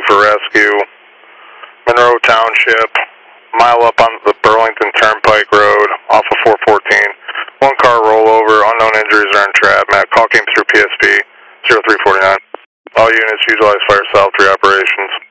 for rescue. Monroe Township, mile up on the Burlington Turnpike Road off of 414. One car rollover, unknown injuries are entrapment. Call came through PSP 0349. All units utilize Fire Salve 3 operations.